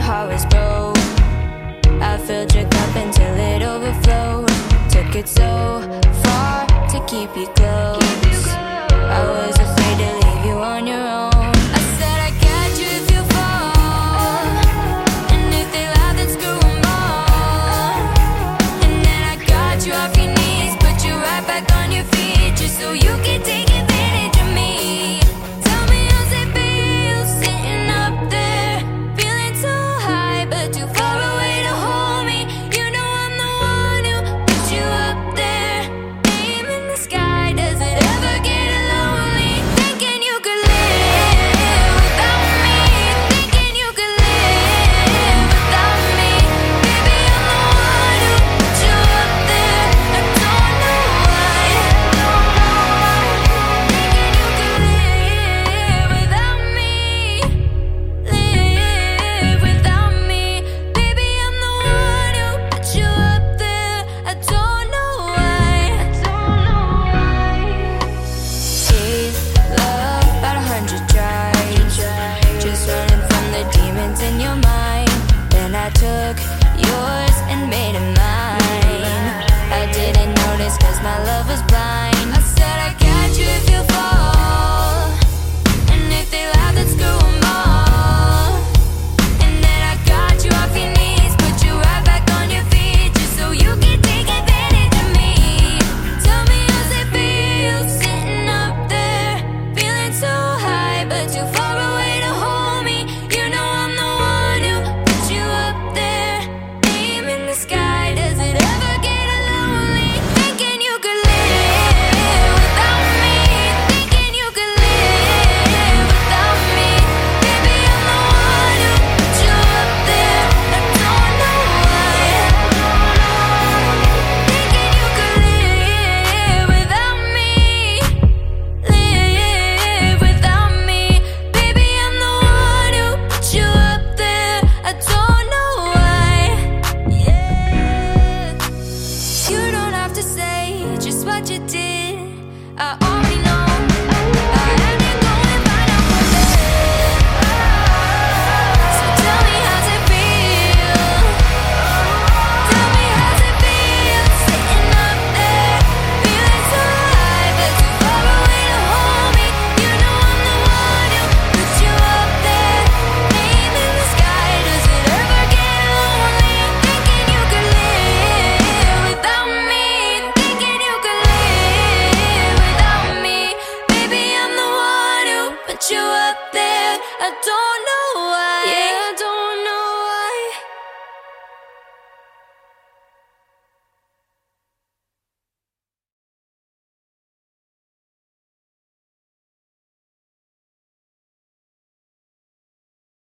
heart was broke. I filled your cup until it overflowed. Took it so far to keep you close. I was afraid to leave you on your own. I said I'd catch you if you fall, and if they laugh, then screw 'em all. And then I got you off your knees, put you right back on your feet, just so you can take advantage of me. Tell me how's it feel sitting up there, feeling so high but too far away to hold me. You know I'm the one who put you up there, aim in the sky. Does it ever get lonely thinking you could live without me, thinking you could live without me? Baby, I'm the one who put you up there. I don't know why. Thinking you could live without me, live without me. Baby, I'm the one who put you up there. I don't know why. Gave love about 100 tries, just running from the demons in your mind. Then I took yours and made it mine. I didn't notice 'cause my love was blind.